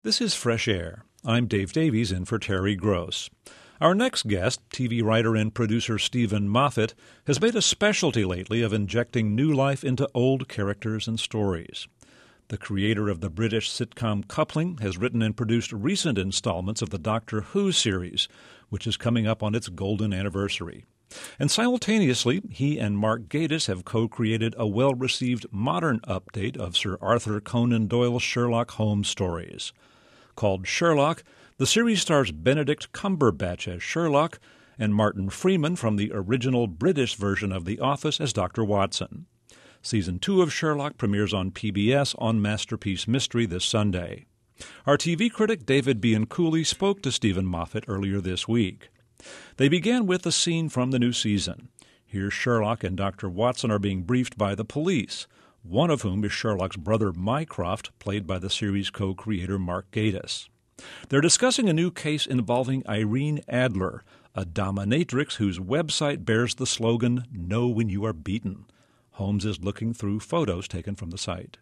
This is Fresh Air. I'm Dave Davies in for Terry Gross. Our next guest, TV writer and producer Steven Moffat, has made a specialty lately of injecting new life into old characters and stories. The creator of the British sitcom Coupling has written and produced recent installments of the Doctor Who series, which is coming up on its golden anniversary. And simultaneously, he and Mark Gatiss have co-created a well-received modern update of Sir Arthur Conan Doyle's Sherlock Holmes stories. Called Sherlock, the series stars Benedict Cumberbatch as Sherlock and Martin Freeman from the original British version of The Office as Dr. Watson. Season 2 of Sherlock premieres on PBS on Masterpiece Mystery this Sunday. Our TV critic David Bianculli spoke to Steven Moffat earlier this week. They began with a scene from the new season. Here Sherlock and Dr. Watson are being briefed by the police, one of whom is Sherlock's brother Mycroft, played by the series co-creator Mark Gatiss. They're discussing a new case involving Irene Adler, a dominatrix whose website bears the slogan, "Know when you are beaten." Holmes is looking through photos taken from the site.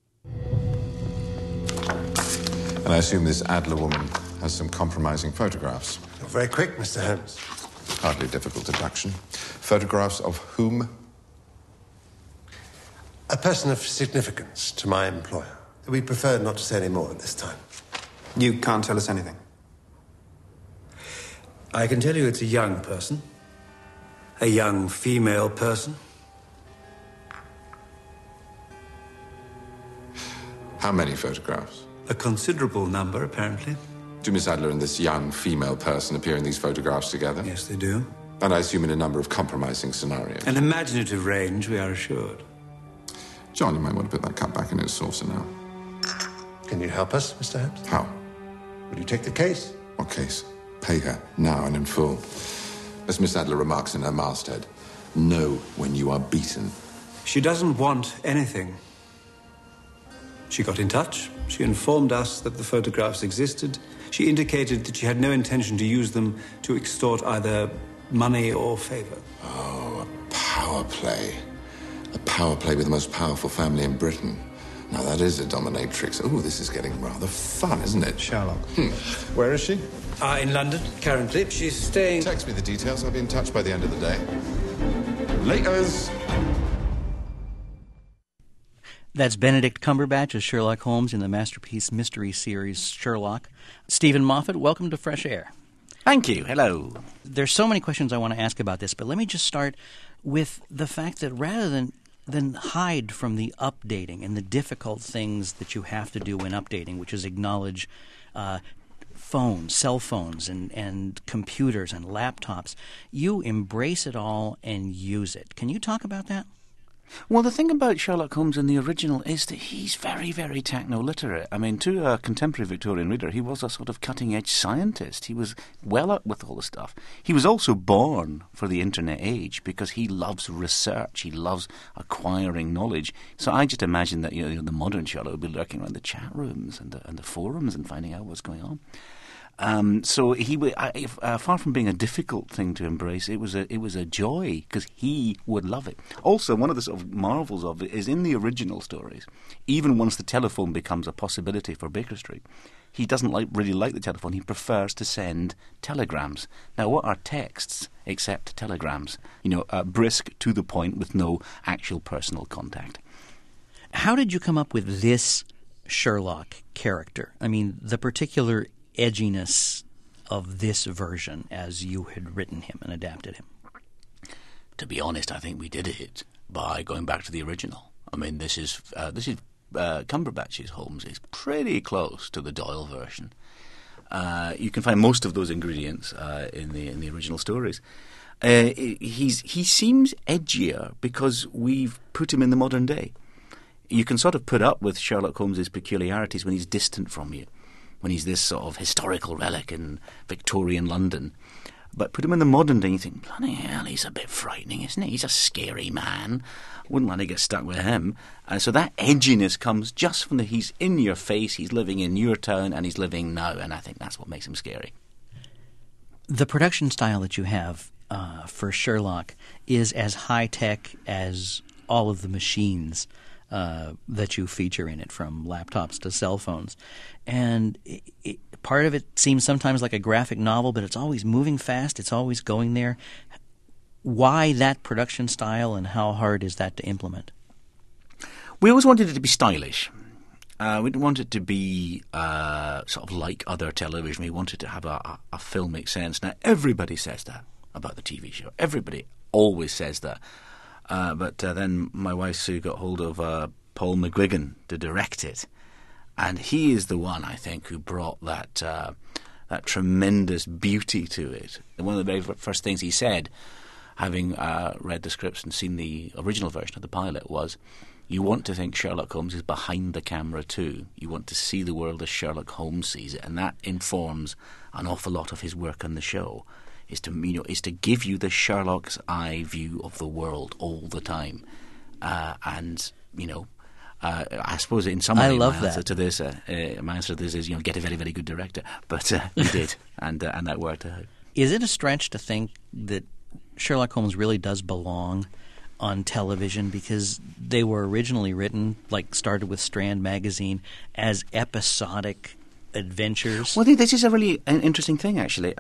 And I assume this Adler woman has some compromising photographs. Not very quick, Mr. Holmes. Hardly difficult deduction. Photographs of whom? A person of significance to my employer. We prefer not to say any more at this time. You can't tell us anything? I can tell you it's a young person. A young female person. How many photographs? A considerable number, apparently. Do Miss Adler and this young female person appear in these photographs together? Yes, they do. And I assume in a number of compromising scenarios. An imaginative range, we are assured. John, you might want to put that cut back in its saucer now. Can you help us, Mr. Holmes? How? Will you take the case? What case? Pay her, now and in full. As Miss Adler remarks in her masthead, know when you are beaten. She doesn't want anything. She got in touch. She informed us that the photographs existed. She indicated that she had no intention to use them to extort either money or favor. Oh, a power play. A power play with the most powerful family in Britain. Now, that is a dominatrix. Oh, this is getting rather fun, isn't it? Sherlock. Where is she? In London, currently. She's staying... Text me the details. I'll be in touch by the end of the day. Laters! That's Benedict Cumberbatch as Sherlock Holmes in the Masterpiece Mystery series Sherlock. Steven Moffat, welcome to Fresh Air. Thank you. Hello. There's so many questions I want to ask about this, but let me just start with the fact that rather than hide from the updating and the difficult things that you have to do when updating, which is acknowledge phones, cell phones, and computers and laptops, you embrace it all and use it. Can you talk about that? Well, the thing about Sherlock Holmes in the original is that he's very, very techno-literate. I mean, to a contemporary Victorian reader, he was a sort of cutting-edge scientist. He was well up with all the stuff. He was also born for the internet age because he loves research. He loves acquiring knowledge. So I just imagine that the modern Sherlock would be lurking around the chat rooms and the forums and finding out what's going on. So he, far from being a difficult thing to embrace, it was a joy because he would love it. Also, one of the sort of marvels of it is in the original stories, even once the telephone becomes a possibility for Baker Street, he doesn't really like the telephone. He prefers to send telegrams. Now, what are texts except telegrams? Brisk, to the point, with no actual personal contact. How did you come up with this Sherlock character? I mean, the particular edginess of this version as you had written him and adapted him? To be honest, I think we did it by going back to the original. I mean, this is Cumberbatch's Holmes is pretty close to the Doyle version. You can find most of those ingredients in the original stories. He seems edgier because we've put him in the modern day. You can sort of put up with Sherlock Holmes's peculiarities when he's distant from you, when he's this sort of historical relic in Victorian London. But put him in the modern day and you think, bloody hell, he's a bit frightening, isn't he? He's a scary man. Wouldn't want to get stuck with him. So that edginess comes just from he's in your face, he's living in your town, and he's living now, and I think that's what makes him scary. The production style that you have for Sherlock is as high-tech as all of the machines that you feature in it, from laptops to cell phones. And part of it seems sometimes like a graphic novel, but it's always moving fast. It's always going there. Why that production style, and how hard is that to implement? We always wanted it to be stylish. We didn't want it to be sort of like other television. We wanted to have a filmic sense. Now, everybody says that about the TV show. Everybody always says that. But then my wife Sue got hold of Paul McGuigan to direct it. And he is the one, I think, who brought that tremendous beauty to it. And one of the very first things he said, having read the scripts and seen the original version of the pilot, was, you want to think Sherlock Holmes is behind the camera too. You want to see the world as Sherlock Holmes sees it, and that informs an awful lot of his work on the show. Is to give you the Sherlock's eye view of the world all the time, I suppose in some way my answer to this is get a very, very good director, but we did, and that worked out. Is it a stretch to think that Sherlock Holmes really does belong on television, because they were originally written, started with Strand Magazine, as episodic adventures? Well, I think this is a really interesting thing, actually.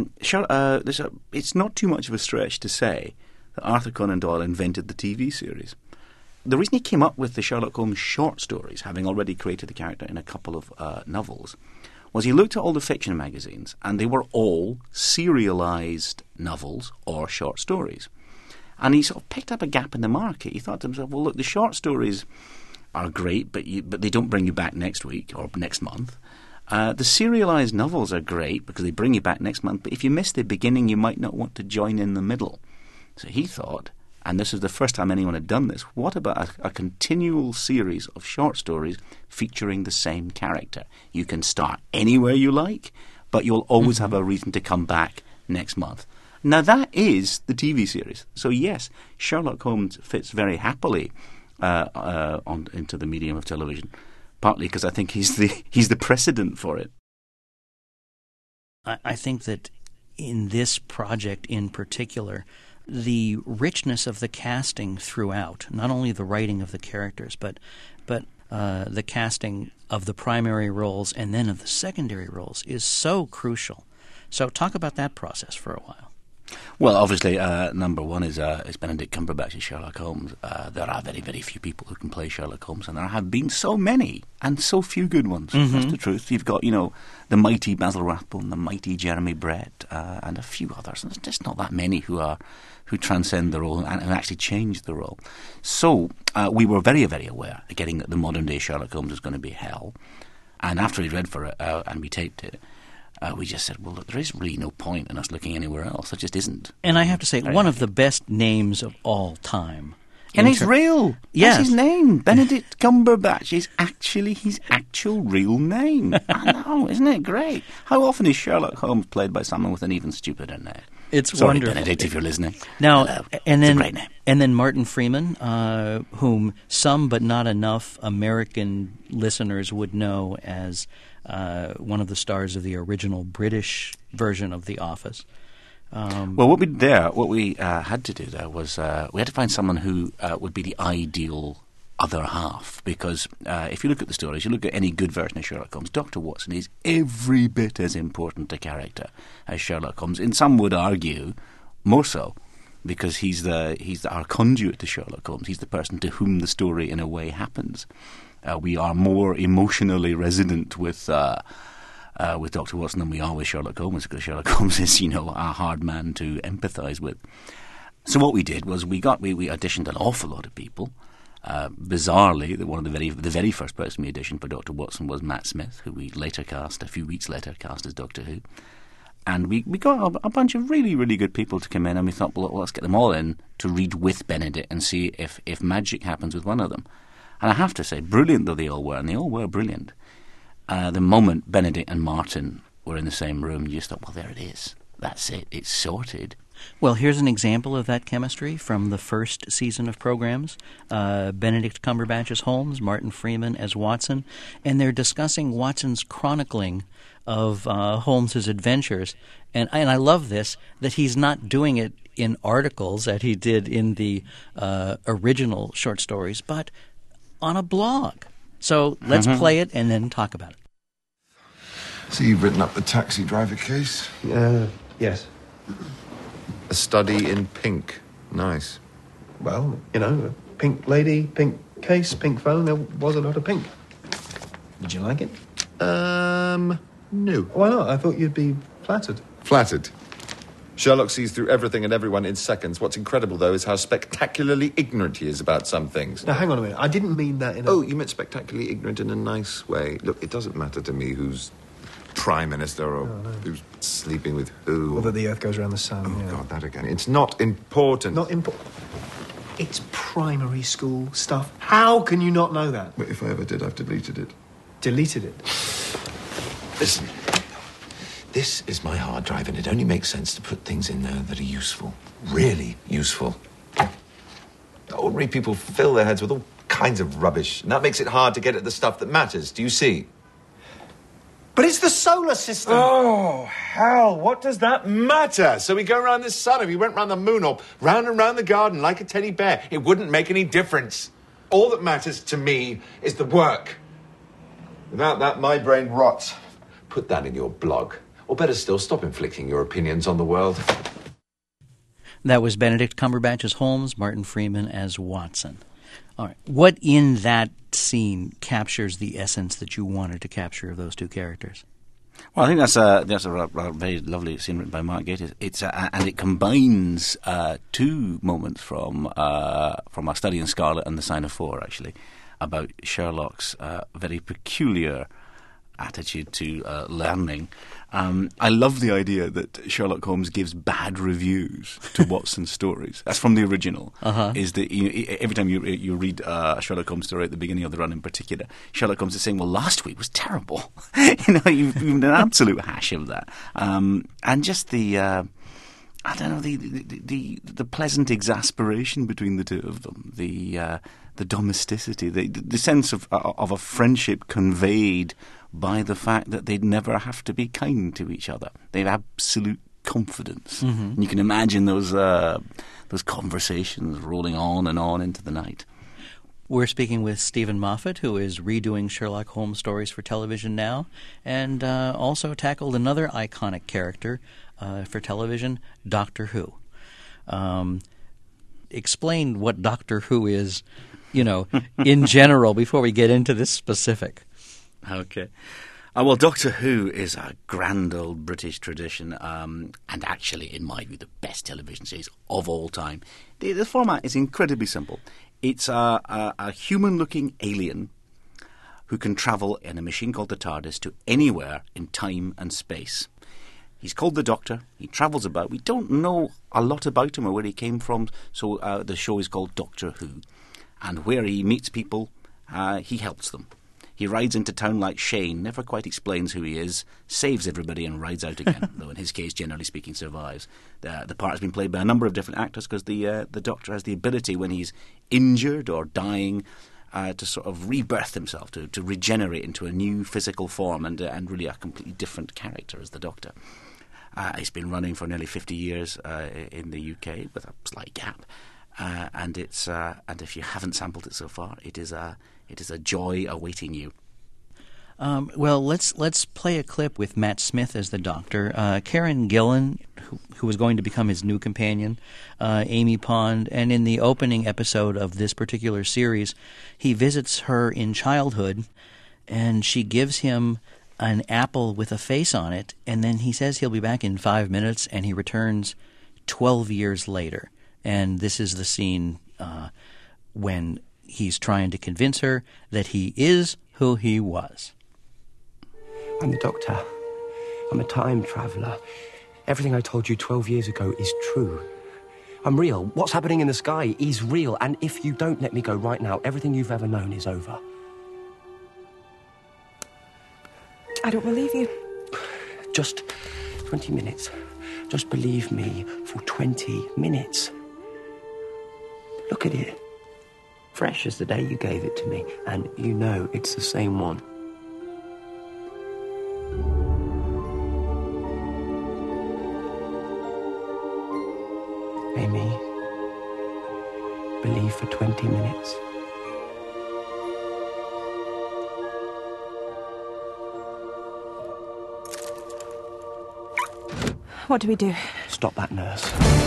It's not too much of a stretch to say that Arthur Conan Doyle invented the TV series. The reason he came up with the Sherlock Holmes short stories, having already created the character in a couple of novels, was he looked at all the fiction magazines, and they were all serialized novels or short stories. And he sort of picked up a gap in the market. He thought to himself, well, look, the short stories are great, but they don't bring you back next week or next month. The serialized novels are great because they bring you back next month, but if you miss the beginning, you might not want to join in the middle. So he thought, and this is the first time anyone had done this, what about a continual series of short stories featuring the same character? You can start anywhere you like, but you'll always have a reason to come back next month. Now, that is the TV series. So, yes, Sherlock Holmes fits very happily into the medium of television, partly because I think he's the precedent for it. I think that in this project in particular, the richness of the casting throughout, not only the writing of the characters, but the casting of the primary roles and then of the secondary roles, is so crucial. So talk about that process for a while. Well, obviously, number one is Benedict Cumberbatch as Sherlock Holmes. There are very, very few people who can play Sherlock Holmes, and there have been so many, and so few good ones. That's the truth. You've got, the mighty Basil Rathbone, the mighty Jeremy Brett, and a few others. And there's just not that many who transcend the role and actually change the role. So we were very, very aware of getting that the modern-day Sherlock Holmes was going to be hell. And after we read for it and we taped it, we just said, well, look, there is really no point in us looking anywhere else. There just isn't. And I have to say, one of the best names of all time. And he's real. Yes. That's his name. Benedict Cumberbatch is actually his actual real name. I know, isn't it great? How often is Sherlock Holmes played by someone with an even stupider name? It's Sorry, wonderful. Benedict, if you're listening. Now, Hello. and It's then a great name. And then Martin Freeman, whom some but not enough American listeners would know as one of the stars of the original British version of The Office. Well, what we had to do there was we had to find someone who would be the ideal other half, because if you look at the stories, you look at any good version of Sherlock Holmes, Dr. Watson is every bit as important a character as Sherlock Holmes. And some would argue more so, because he's our conduit to Sherlock Holmes. He's the person to whom the story, in a way, happens. We are more emotionally resonant with Dr. Watson than we are with Sherlock Holmes, because Sherlock Holmes is, a hard man to empathise with. So what we did was we auditioned an awful lot of people. Bizarrely, one of the very first person we auditioned for Dr. Watson was Matt Smith, who we a few weeks later cast as Doctor Who. And we got a bunch of really, really good people to come in, and we thought, well, let's get them all in to read with Benedict and see if magic happens with one of them. And I have to say, brilliant though they all were, and they all were brilliant, the moment Benedict and Martin were in the same room, you just thought, well, there it is. That's it. It's sorted. Well, here's an example of that chemistry from the first season of programs. Benedict Cumberbatch as Holmes, Martin Freeman as Watson, and they're discussing Watson's chronicling of Holmes's adventures. And I love this, that he's not doing it in articles that he did in the original short stories, but on a blog. So let's play it and then talk about it. So you've written up the taxi driver case? Yes. A study in pink. Nice. Well, pink lady, pink case, pink phone. There was a lot of pink. Did you like it? No. Why not? I thought you'd be flattered. Flattered. Sherlock sees through everything and everyone in seconds. What's incredible, though, is how spectacularly ignorant he is about some things. Now, hang on a minute. I didn't mean that in a... Oh, you meant spectacularly ignorant in a nice way. Look, it doesn't matter to me who's Prime Minister or who's sleeping with who. Or that the Earth goes around the sun. Oh, God, that again. It's not important. Not important. It's primary school stuff. How can you not know that? But if I ever did, I've deleted it. Deleted it. Listen, this is my hard drive, and it only makes sense to put things in there that are useful. Really useful. Ordinary people fill their heads with all kinds of rubbish, and that makes it hard to get at the stuff that matters. Do you see? But it's the solar system. Oh, hell, what does that matter? So we go around the sun, if we went round the moon or round and round the garden like a teddy bear, it wouldn't make any difference. All that matters to me is the work. Without that, my brain rots. Put that in your blog. Or better still, stop inflicting your opinions on the world. That was Benedict Cumberbatch as Holmes, Martin Freeman as Watson. All right. What in that scene captures the essence that you wanted to capture of those two characters? Well, I think that's a very lovely scene written by Mark Gatiss. And it combines two moments from A Study in Scarlet and The Sign of Four, actually, about Sherlock's very peculiar attitude to learning. I love the idea that Sherlock Holmes gives bad reviews to Watson's stories. That's from the original. Is that every time you read a Sherlock Holmes story at the beginning of the run in particular, Sherlock Holmes is saying, "Well, last week was terrible." You've an absolute hash of that, and just the. I don't know, the pleasant exasperation between the two of them, the domesticity, the sense of a friendship conveyed by the fact that they'd never have to be kind to each other. They have absolute confidence. And you can imagine those conversations rolling on and on into the night. We're speaking with Stephen Moffat, who is redoing Sherlock Holmes stories for television now, and also tackled another iconic character for television, Doctor Who. Explain what Doctor Who is, in general, before we get into this specific. Okay. Well, Doctor Who is a grand old British tradition, and actually, in my view, the best television series of all time. The format is incredibly simple. It's a human-looking alien who can travel in a machine called the TARDIS to anywhere in time and space. He's called the Doctor. He travels about. We don't know a lot about him or where he came from, so the show is called Doctor Who. And where he meets people, he helps them. He rides into town like Shane, never quite explains who he is, saves everybody and rides out again, though in his case, generally speaking, survives. The part has been played by a number of different actors because the Doctor has the ability when he's injured or dying to sort of rebirth himself, to regenerate into a new physical form and really a completely different character as the Doctor. It's been running for nearly 50 years in the UK with a slight gap. And if you haven't sampled it so far, it is a joy awaiting you. Well, let's play a clip with Matt Smith as the Doctor, Karen Gillan, who was going to become his new companion, Amy Pond, and in the opening episode of this particular series, he visits her in childhood, and she gives him an apple with a face on it, and then he says he'll be back in 5 minutes, and he returns 12 years later. And this is the scene when he's trying to convince her that he is who he was. I'm the Doctor. I'm a time traveller. Everything I told you 12 years ago is true. I'm real. What's happening in the sky is real. And if you don't let me go right now, everything you've ever known is over. I don't believe you. Just 20 minutes. Just believe me for 20 minutes. Look at it. Fresh as the day you gave it to me, and you know it's the same one. Amy, believe for 20 minutes. What do we do? Stop that nurse.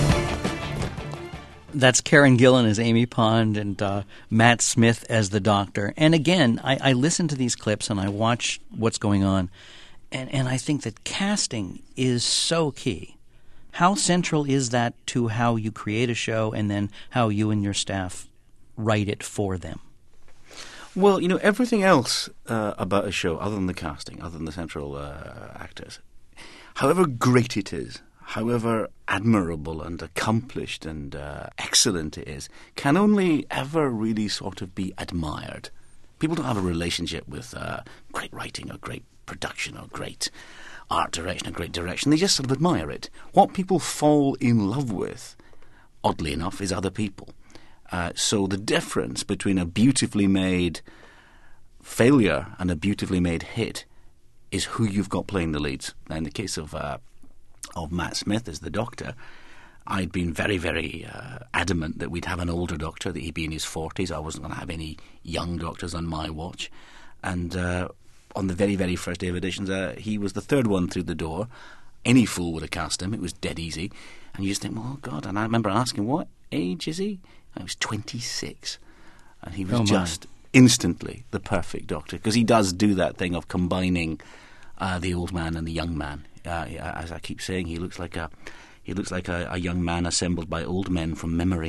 That's Karen Gillan as Amy Pond and Matt Smith as the doctor. And again, I listen to these clips and I watch what's going on, and I think that casting is so key. How central is that to how you create a show and then how you and your staff write it for them? Well, everything else about a show, other than the casting, other than the central actors, however great it is, however admirable and accomplished and excellent it is, can only ever really sort of be admired. People don't have a relationship with great writing or great production or great art direction or great direction. They just sort of admire it. What people fall in love with, oddly enough, is other people. So the difference between a beautifully made failure and a beautifully made hit is who you've got playing the leads. Now, in the case of Matt Smith as the Doctor, I'd been very, very adamant that we'd have an older Doctor, that he'd be in his 40s. I wasn't going to have any young Doctors on my watch. And on the very, very first day of auditions, he was the third one through the door. Any fool would have cast him. It was dead easy. And you just think, well, God. And I remember asking, what age is he? And he was 26. And he was just instantly the perfect Doctor, because he does do that thing of combining the old man and the young man. As I keep saying, he looks like a young man assembled by old men from memory.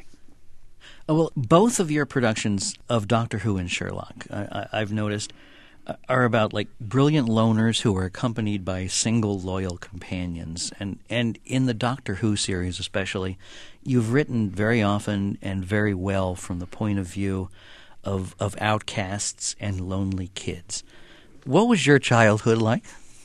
Oh, well, both of your productions of Doctor Who and Sherlock, I've noticed, are about like brilliant loners who are accompanied by single loyal companions. And in the Doctor Who series especially, you've written very often and very well from the point of view of outcasts and lonely kids. What was your childhood like?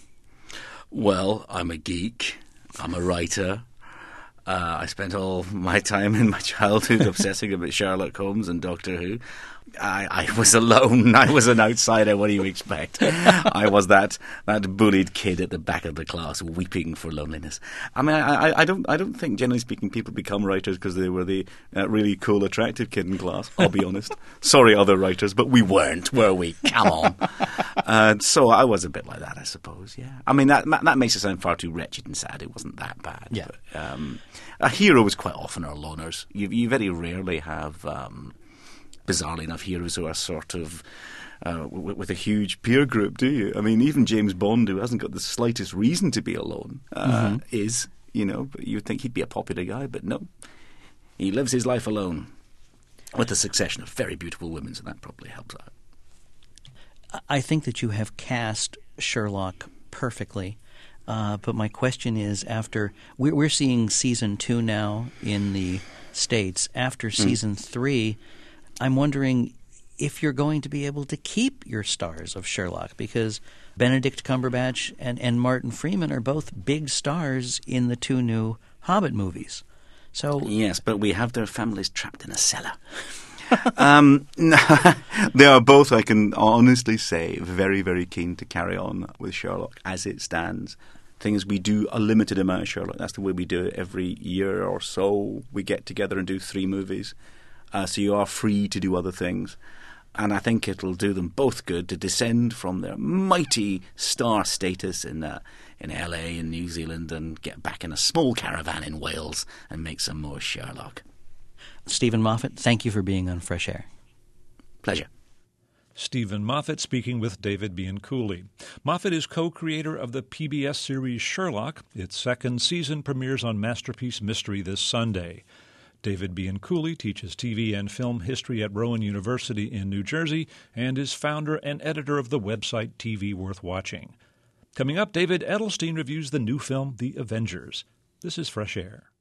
Well, I'm a geek. I'm a writer. I spent all my time in my childhood obsessing about Sherlock Holmes and Doctor Who. I was alone. I was an outsider. What do you expect? I was that bullied kid at the back of the class, weeping for loneliness. I mean, I don't think, generally speaking, people become writers because they were the really cool, attractive kid in class. I'll be honest. Sorry, other writers, but we weren't, were we? Come on. So I was a bit like that, I suppose. Yeah. I mean, that makes it sound far too wretched and sad. It wasn't that bad. Yeah. But, a hero is quite often our loners. You very rarely have. Bizarrely enough, heroes who are sort of with a huge peer group, do you? I mean, even James Bond, who hasn't got the slightest reason to be alone, is, but you'd think he'd be a popular guy, but no. He lives his life alone with a succession of very beautiful women, so that probably helps out. I think that you have cast Sherlock perfectly. But my question is, after we're seeing season 2 now in the States, after season 3, I'm wondering if you're going to be able to keep your stars of Sherlock, because Benedict Cumberbatch and Martin Freeman are both big stars in the 2 new Hobbit movies. So yes, but we have their families trapped in a cellar. They are both, I can honestly say, very, very keen to carry on with Sherlock as it stands. Thing is, we do a limited amount of Sherlock. That's the way we do it. Every year or so, we get together and do 3 movies. So you are free to do other things. And I think it'll do them both good to descend from their mighty star status in LA and New Zealand and get back in a small caravan in Wales and make some more Sherlock. Stephen Moffat, thank you for being on Fresh Air. Pleasure. Stephen Moffat speaking with David Bianculli. Moffat is co-creator of the PBS series Sherlock. Its 2nd season premieres on Masterpiece Mystery this Sunday. David Bianculli teaches TV and film history at Rowan University in New Jersey and is founder and editor of the website TV Worth Watching. Coming up, David Edelstein reviews the new film The Avengers. This is Fresh Air.